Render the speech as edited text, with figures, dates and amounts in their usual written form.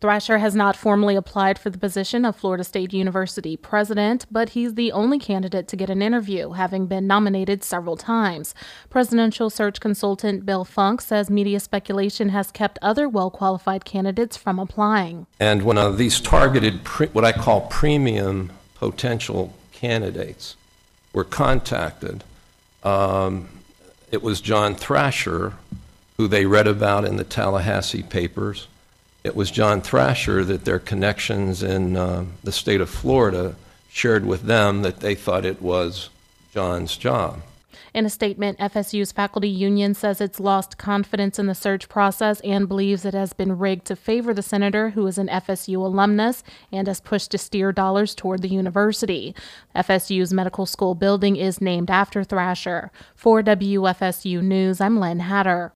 Thrasher has not formally applied for the position of Florida State University president, but he's the only candidate to get an interview, having been nominated several times. Presidential search consultant Bill Funk says media speculation has kept other well-qualified candidates from applying. And when these targeted, what I call premium potential candidates were contacted, it was John Thrasher, who they read about in the Tallahassee papers. It was John Thrasher that their connections in the state of Florida shared with them that they thought it was John's job. In a statement, FSU's faculty union says it's lost confidence in the search process and believes it has been rigged to favor the senator, who is an FSU alumnus and has pushed to steer dollars toward the university. FSU's medical school building is named after Thrasher. For WFSU News, I'm Lynn Hatter.